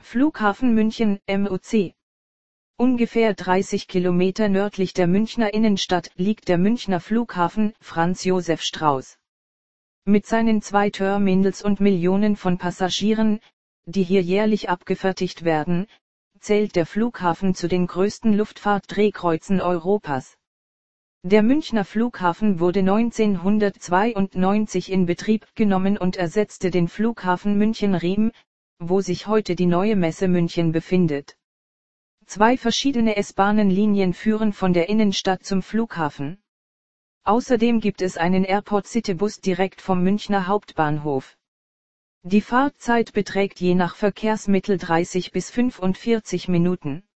Flughafen München, MOC. Ungefähr 30 Kilometer nördlich der Münchner Innenstadt liegt der Münchner Flughafen Franz Josef Strauß. Mit seinen 2 Terminals und Millionen von Passagieren, die hier jährlich abgefertigt werden, zählt der Flughafen zu den größten Luftfahrtdrehkreuzen Europas. Der Münchner Flughafen wurde 1992 in Betrieb genommen und ersetzte den Flughafen München-Riem, wo sich heute die Neue Messe München befindet. 2 verschiedene S-Bahnenlinien führen von der Innenstadt zum Flughafen. Außerdem gibt es einen Airport City-Bus direkt vom Münchner Hauptbahnhof. Die Fahrtzeit beträgt je nach Verkehrsmittel 30 bis 45 Minuten.